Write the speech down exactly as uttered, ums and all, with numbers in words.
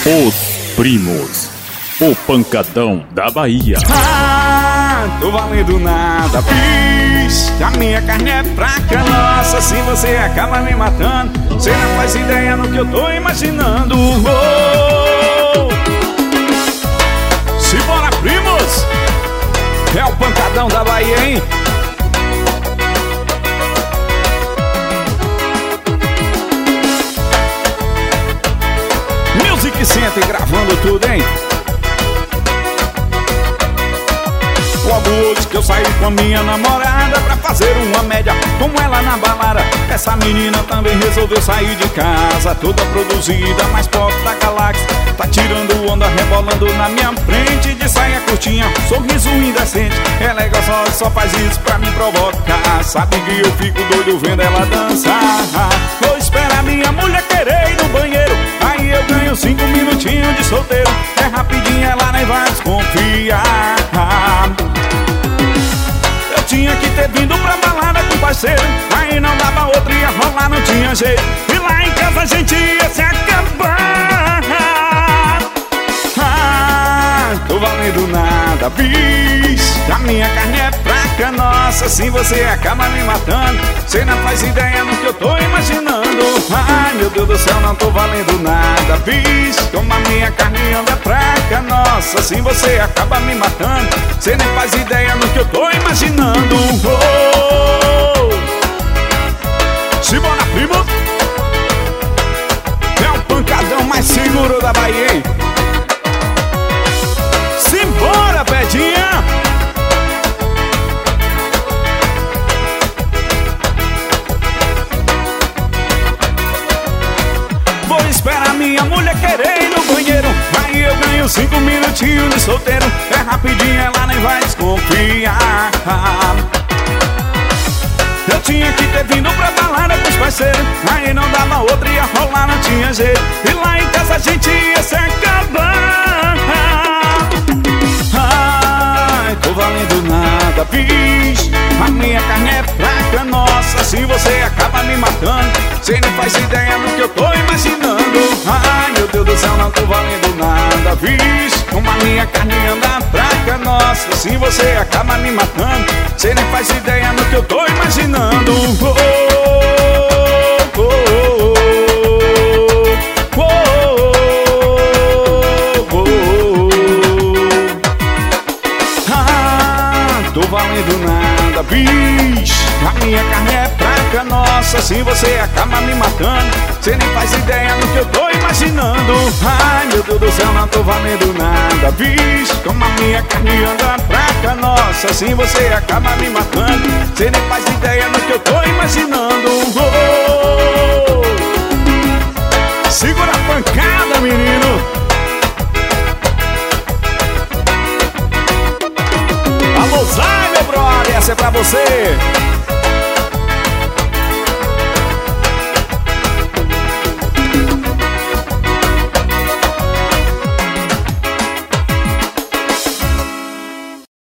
Os Primos, o pancadão da Bahia. Ah, tô valendo nada, bicho. A minha carne é fraca, nossa, assim você acaba me matando. Você não faz ideia no que eu tô imaginando. Oh! Simbora, primos! É o pancadão da Bahia, hein? Music Center gravando tudo, hein? Logo hoje que eu saí com a minha namorada pra fazer uma média com ela na balada. Essa menina também resolveu sair de casa, toda produzida, mais pop da galáxia. Tá tirando onda, rebolando na minha frente, de saia curtinha, sorriso indecente. Ela é gostosa, só faz isso pra me provocar. Sabe que eu fico doido vendo ela dançar. Vou esperar minha mulher querer ir no banheiro, aí eu ganho cinco minutinhos de solteiro. É rapidinho, ela nem vai desconfiar. Eu tinha que ter vindo pra balada com parceiro, aí não dava outra, ia rolar, não tinha jeito. E lá em casa a gente ia se acabar. Ah, tô valendo nada, bicho. A minha carne é fraca, nossa, assim você acaba me matando. Cê não faz ideia no que eu tô imaginando. Ai, meu Deus do céu, não tô valendo nada, bicho. Como a minha carne anda fraca, nossa, assim você acaba me matando. Cê nem faz ideia no que eu tô imaginando. Oh! Simbora, primo! É o pancadão mais seguro da Bahia, hein? Simbora, Pedinha! Vou esperar minha mulher querer ir no banheiro, aí eu ganho cinco minutinhos de solteiro. É rapidinho, ela nem vai desconfiar. Eu tinha que ter vindo pra balada com os parceiros, aí não dava outra, ia rolar, não tinha jeito. E lá em casa a gente ia se acabar. Ai, tô valendo nada, bicho. A minha carne é fraca, nossa, assim você acaba me matando. Cê nem faz ideia no que eu tô imaginando. Ai, meu Deus do céu, não tô valendo nada, bicho. Como a minha carne anda fraca, nossa, assim você acaba me matando. Cê nem faz ideia no que eu tô imaginando. Oh, oh, oh, oh, oh, oh, oh. Ah, tô valendo nada, bicho. A minha carne é fraca, nossa, assim você acaba me matando. Cê nem faz ideia no que eu tô imaginando. Ai, meu Deus do céu, não tô valendo nada, bicho. Como a minha carne anda fraca, nossa, assim você acaba me matando. Cê nem faz ideia no que eu tô imaginando. Oh! Segura a pancada, menino. Alô, Zay, meu brother, essa é pra você.